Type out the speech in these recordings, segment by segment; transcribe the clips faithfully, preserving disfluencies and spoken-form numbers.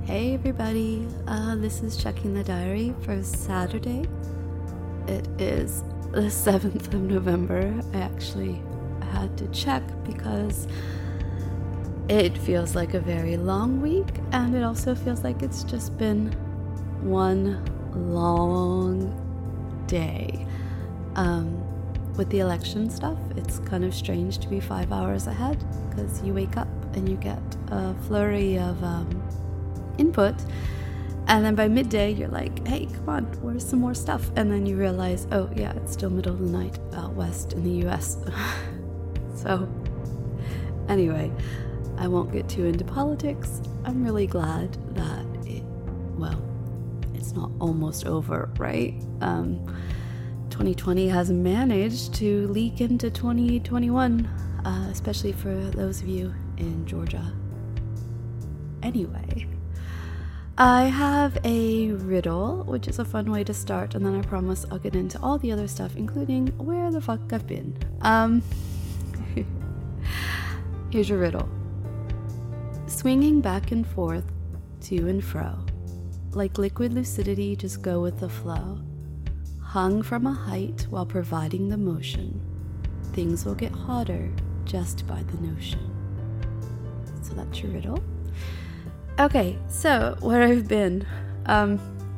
Hey everybody, uh, this is Checking the Diary for Saturday. It is the seventh of November. I actually had to check because it feels like a very long week, and it also feels like it's just been one long day. Um, with the election stuff, it's kind of strange to be five hours ahead because you wake up and you get a flurry of um, input, and then by midday you're like, hey, come on, where's some more stuff? And then you realize, oh yeah, it's still middle of the night out west in the U S So anyway, I won't get too into politics. I'm really glad that it, well, it's not almost over, right? Um, twenty twenty has managed to leak into twenty twenty-one, uh, especially for those of you in Georgia. Anyway, I have a riddle, which is a fun way to start, and then I promise I'll get into all the other stuff, including where the fuck I've been. Um, here's your riddle. Swinging back and forth, to and fro, like liquid lucidity, just go with the flow. Hung from a height while providing the motion, things will get hotter just by the notion. So that's your riddle. Okay, so where I've been, um,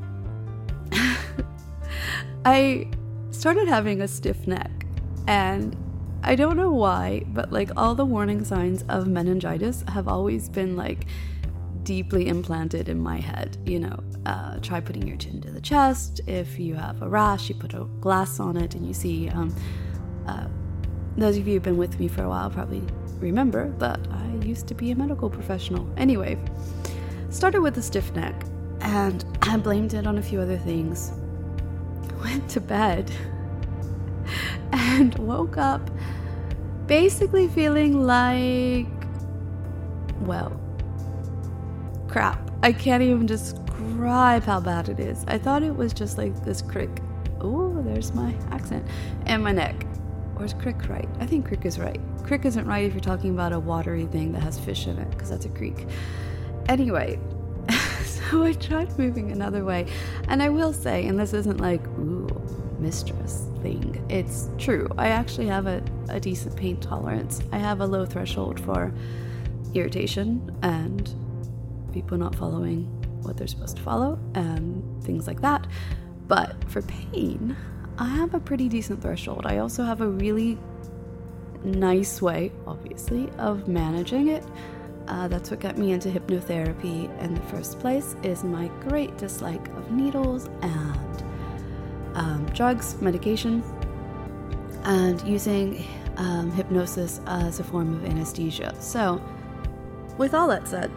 I started having a stiff neck, and I don't know why, but like all the warning signs of meningitis have always been like deeply implanted in my head. You know, uh, try putting your chin to the chest. If you have a rash, you put a glass on it, and you see, um, uh, those of you who've been with me for a while probably remember that I used to be a medical professional. Anyway, started with a stiff neck, and I blamed it on a few other things. Went to bed and woke up basically feeling like, well, crap. I can't even describe how bad it is. I thought it was just like this crick. Oh, there's my accent. And my neck. Or is crick right? I think crick is right. Crick isn't right if you're talking about a watery thing that has fish in it, because that's a creek. Anyway, so I tried moving another way. And I will say, and this isn't like, ooh, mistress thing. It's true. I actually have a, a decent pain tolerance. I have a low threshold for irritation and people not following what they're supposed to follow and things like that. But for pain, I have a pretty decent threshold. I also have a really nice way, obviously, of managing it. Uh, that's what got me into hypnotherapy in the first place, is my great dislike of needles and um, drugs, medication, and using um, hypnosis as a form of anesthesia. So, with all that said,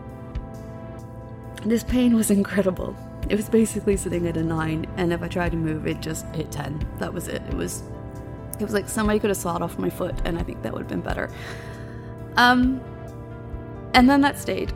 this pain was incredible. It was basically sitting at a nine, and if I tried to move, it just hit ten. That was it. It was, it was like somebody could have sawed off my foot, and I think that would have been better. Um, and then that stayed.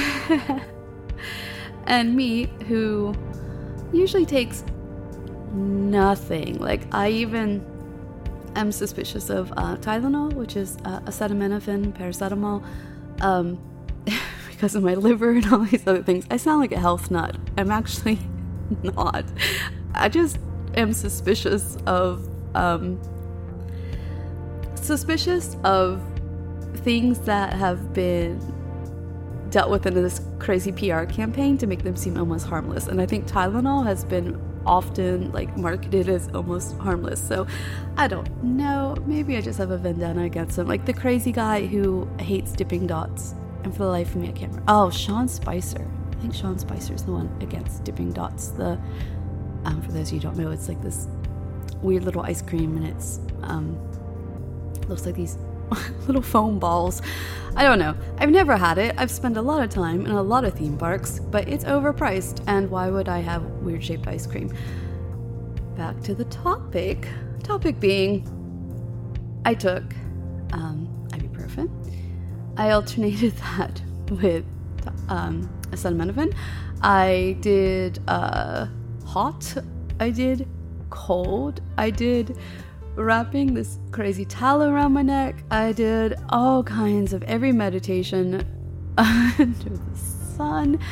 And me, who usually takes nothing, like I even am suspicious of uh, Tylenol, which is uh, acetaminophen, paracetamol, um, because of my liver and all these other things. I sound like a health nut. I'm actually not. I just am suspicious of, um, suspicious of things that have been dealt with in this crazy P R campaign to make them seem almost harmless. And I think Tylenol has been often like marketed as almost harmless. So I don't know. Maybe I just have a vendetta against him. Like the crazy guy who hates dipping dots. And for the life of me, I can't remember. Oh, Sean Spicer. I think Sean Spicer is the one against dipping dots. The um, for those of you who don't know, it's like this weird little ice cream, and it's um, looks like these little foam balls. I don't know. I've never had it. I've spent a lot of time in a lot of theme parks, but it's overpriced. And why would I have weird shaped ice cream? Back to the topic. Topic being, I took um, ibuprofen. I alternated that with um, acetaminophen. I did uh, hot. I did cold. I did wrapping this crazy towel around my neck. I did all kinds of every meditation under the sun.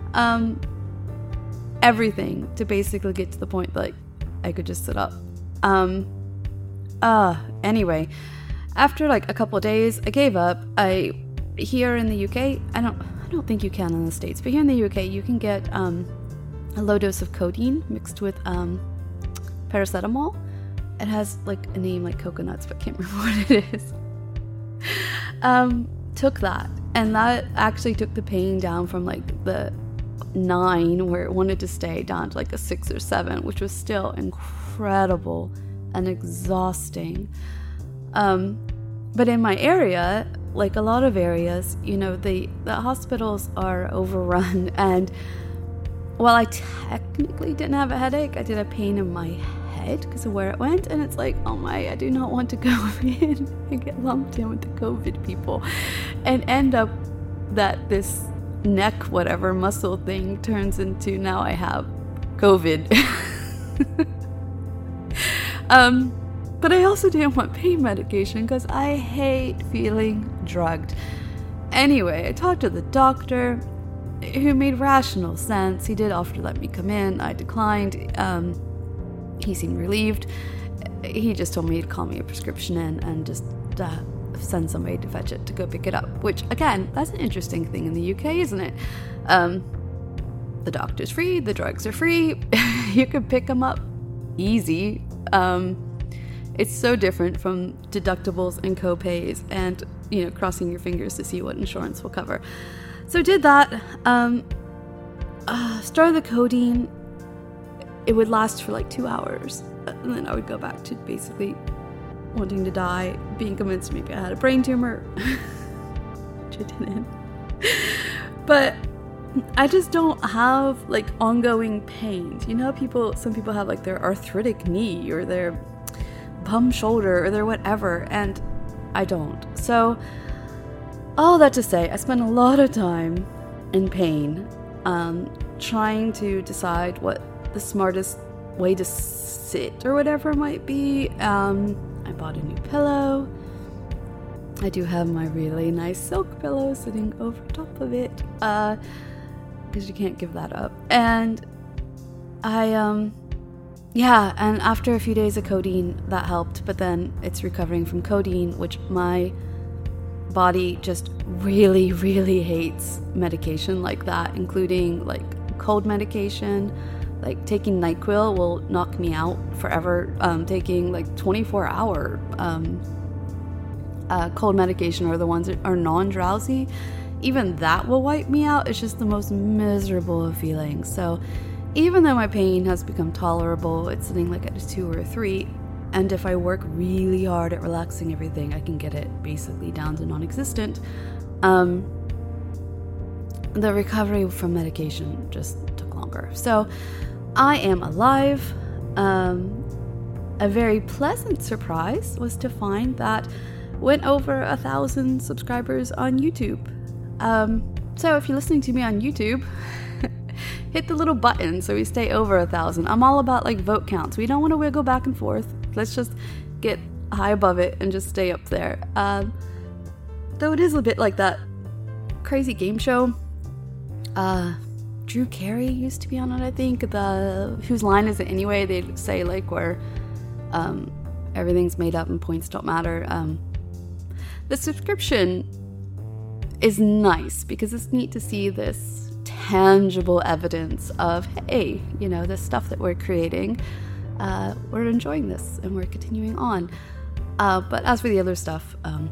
Um, everything to basically get to the point that, like, I could just sit up. Um, uh, anyway, after like a couple of days, I gave up. I, here in the U K, I don't, I don't think you can in the States, but here in the U K, you can get, um, a low dose of codeine mixed with, um, paracetamol. It has like a name like coconuts, but can't remember what it is. um, took that, and that actually took the pain down from like the nine where it wanted to stay down to like a six or seven, which was still incredible and exhausting. Um, but in my area, like a lot of areas, you know, the, the hospitals are overrun, and while I technically didn't have a headache, I did have pain in my head because of where it went, and it's like, oh my, I do not want to go in and get lumped in with the COVID people and end up that this neck whatever muscle thing turns into now I have COVID. um but I also didn't want pain medication because I hate feeling drugged. Anyway, I talked to the doctor, who made rational sense. He did offer to let me come in. I declined. um He seemed relieved. He just told me he'd call me a prescription in and just uh, send somebody to fetch it to go pick it up. Which, again, that's an interesting thing in the U K, isn't it? Um, the doctor's free. The drugs are free. You can pick them up easy. Um, it's so different from deductibles and co-pays and, you know, crossing your fingers to see what insurance will cover. So did that. Um, uh, started the codeine. It would last for like two hours, and then I would go back to basically wanting to die, being convinced maybe I had a brain tumor, which I didn't. But I just don't have like ongoing pains. You know, people, some people have like their arthritic knee or their bum shoulder or their whatever, and I don't. So all that to say, I spent a lot of time in pain, um, trying to decide what the smartest way to sit or whatever might be. Um, I bought a new pillow. I do have my really nice silk pillow sitting over top of it, uh, because you can't give that up. And I, um, yeah, and after a few days of codeine, that helped, but then it's recovering from codeine, which my body just really, really hates medication like that, including like cold medication. Like taking NyQuil will knock me out forever. Um, taking like twenty-four hour um, uh, cold medication, or the ones that are non-drowsy, even that will wipe me out. It's just the most miserable of feelings. So even though my pain has become tolerable, it's sitting like at a two or a three. And if I work really hard at relaxing everything, I can get it basically down to non-existent. Um, the recovery from medication just took longer. So I am alive. Um, a very pleasant surprise was to find that went over a thousand subscribers on YouTube. Um, so if you're listening to me on YouTube, hit the little button so we stay over a thousand. I'm all about like vote counts. We don't want to wiggle back and forth. Let's just get high above it and just stay up there. Um, though it is a bit like that crazy game show. Uh, Drew Carey used to be on it, I think. The Whose Line Is It Anyway? They'd say like where um, everything's made up and points don't matter. Um, the subscription is nice because it's neat to see this tangible evidence of, hey, you know, this stuff that we're creating, uh, we're enjoying this and we're continuing on. Uh, but as for the other stuff, um,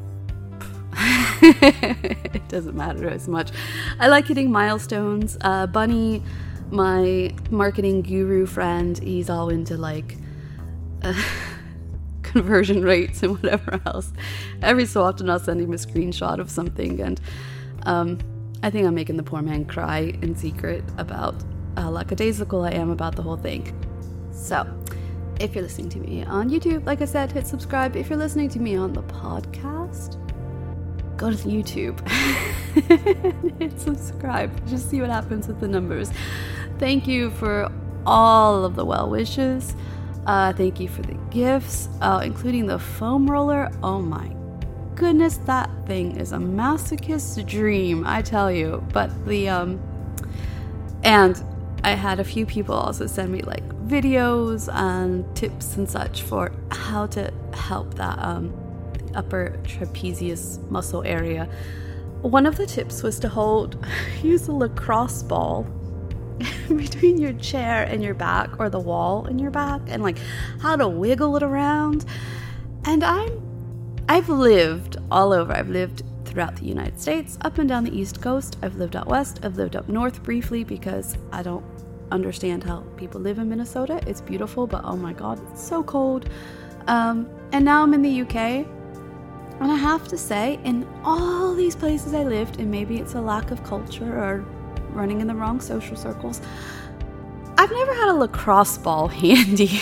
it doesn't matter as much. I like hitting milestones. Uh, Bunny, my marketing guru friend, he's all into like uh, conversion rates and whatever else. Every so often I'll send him a screenshot of something, and um, I think I'm making the poor man cry in secret about how lackadaisical I am about the whole thing. So, if you're listening to me on YouTube, like I said, hit subscribe. If you're listening to me on the podcast, go to YouTube. Hit subscribe. Just see what happens with the numbers. Thank you for all of the well wishes. Uh, thank you for the gifts, uh, including the foam roller. Oh my goodness, that thing is a masochist's dream, I tell you. But the um, And I had a few people also send me like videos and tips and such for how to help that um, upper trapezius muscle area. One of the tips was to hold, use a lacrosse ball between your chair and your back, or the wall in your back, and like how to wiggle it around. And I'm, I've lived all over. I've lived throughout the United States, up and down the East Coast. I've lived out west. I've lived up north briefly because I don't understand how people live in Minnesota. It's beautiful, but oh my god, it's so cold. Um, and now I'm in the U K, and I have to say, in all these places I lived, and maybe it's a lack of culture or running in the wrong social circles, I've never had a lacrosse ball handy.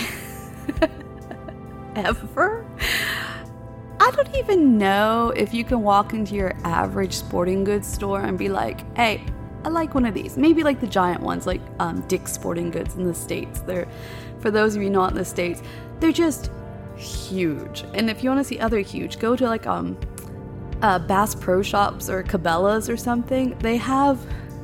Ever. I don't even know if you can walk into your average sporting goods store and be like, hey, I like one of these. Maybe like the giant ones, like um, Dick's Sporting Goods in the States. They're, for those of you not in the States, they're just huge. And if you want to see other huge, go to like um, uh, Bass Pro Shops or Cabela's or something. They have...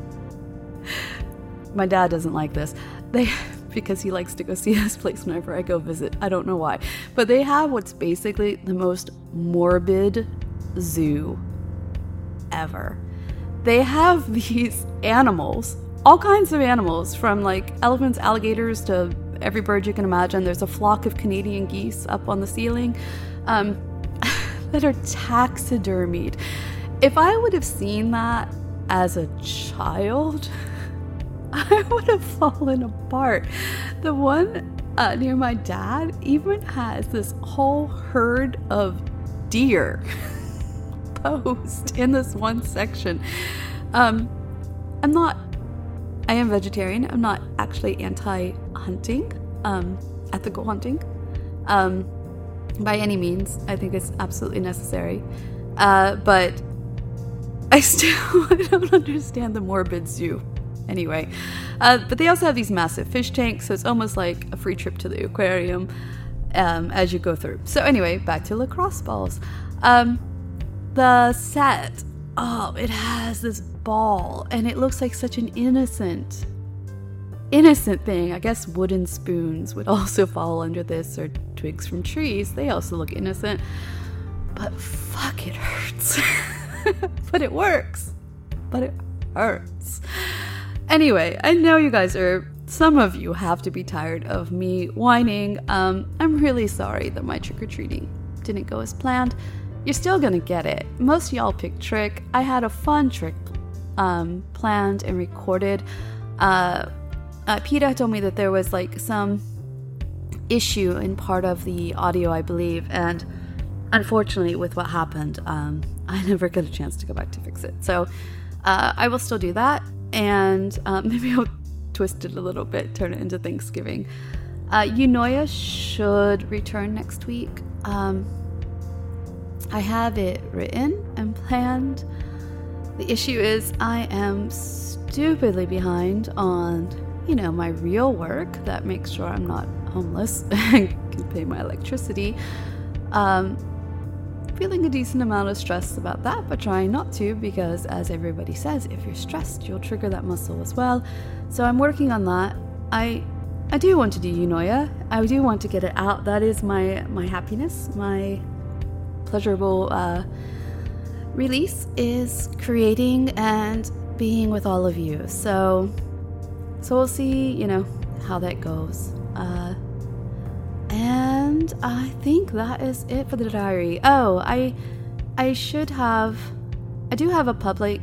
My dad doesn't like this. They... because he likes to go see this place whenever I go visit. I don't know why. But they have what's basically the most morbid zoo ever. They have these animals, all kinds of animals, from like elephants, alligators, to every bird you can imagine. There's a flock of Canadian geese up on the ceiling um, that are taxidermied. If I would have seen that as a child, I would have fallen apart. The one uh, near my dad even has this whole herd of deer posed in this one section. Um, I'm not, I am vegetarian. I'm not actually anti-hunting, um, ethical hunting, um, by any means. I think it's absolutely necessary. Uh, but I still I don't understand the morbid zoo. Anyway, uh, but they also have these massive fish tanks, so it's almost like a free trip to the aquarium um, as you go through. So anyway, back to lacrosse balls. Um, the set, oh, it has this ball, and it looks like such an innocent, innocent thing. I guess wooden spoons would also fall under this, or twigs from trees. They also look innocent, but fuck, it hurts. But it works. But it hurts. Anyway, I know you guys are, some of you have to be tired of me whining. Um, I'm really sorry that my trick-or-treating didn't go as planned. You're still gonna get it. Most of y'all picked trick. I had a fun trick um, planned and recorded. Uh, uh, Peter told me that there was like some issue in part of the audio, I believe, and unfortunately with what happened, um, I never got a chance to go back to fix it. So uh, I will still do that. And um, maybe I'll twist it a little bit, turn it into Thanksgiving. Uh, Eunoia should return next week. Um, I have it written and planned. The issue is I am stupidly behind on, you know, my real work that makes sure I'm not homeless and can pay my electricity. Um, feeling a decent amount of stress about that, but trying not to, because as everybody says, if you're stressed, you'll trigger that muscle as well. So I'm working on that. I I do want to do Eunoia. I do want to get it out. That is my my happiness, my pleasurable uh, release is creating and being with all of you. So so we'll see, you know, how that goes. Uh, And I think that is it for the diary. Oh, I I should have... I do have a public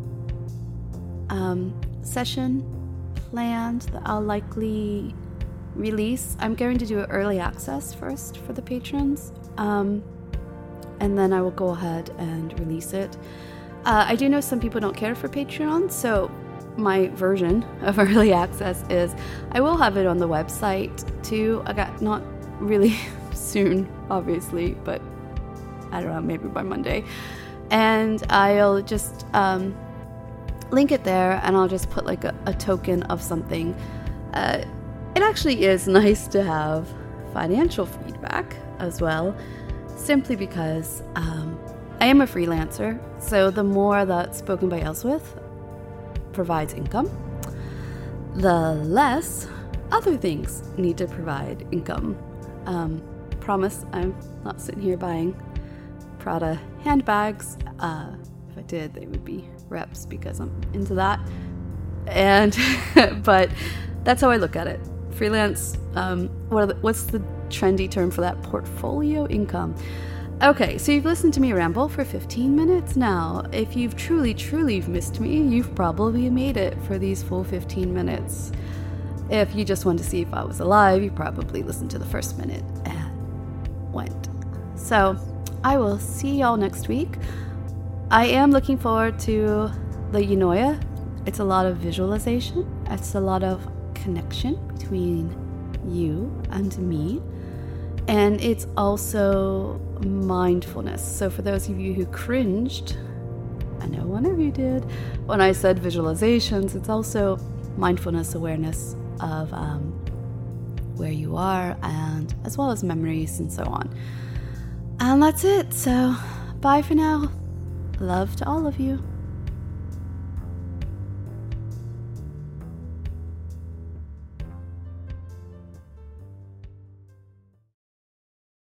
um, session planned that I'll likely release. I'm going to do an early access first for the patrons. Um, and then I will go ahead and release it. Uh, I do know some people don't care for Patreon, so my version of early access is I will have it on the website too. I got not really soon, obviously, but I don't know, maybe by Monday. And I'll just um, link it there, and I'll just put like a, a token of something. Uh, it actually is nice to have financial feedback as well, simply because um, I am a freelancer, so the more that Spoken by Elswith provides income, the less other things need to provide income. Um, promise I'm not sitting here buying Prada handbags. Uh, if I did, they would be reps because I'm into that. And but that's how I look at it. Freelance, um, what are the, what's the trendy term for that? Portfolio income. Okay, so you've listened to me ramble for fifteen minutes now. If you've truly, truly missed me, you've probably made it for these full fifteen minutes. If you just wanted to see if I was alive, you probably listened to the first minute and went. So I will see y'all next week. I am looking forward to the Eunoia. It's a lot of visualization. It's a lot of connection between you and me. And it's also mindfulness. So for those of you who cringed, I know one of you did, when I said visualizations, it's also mindfulness awareness of um, where you are, and as well as memories and so on. And that's it. So bye for now. Love to all of you.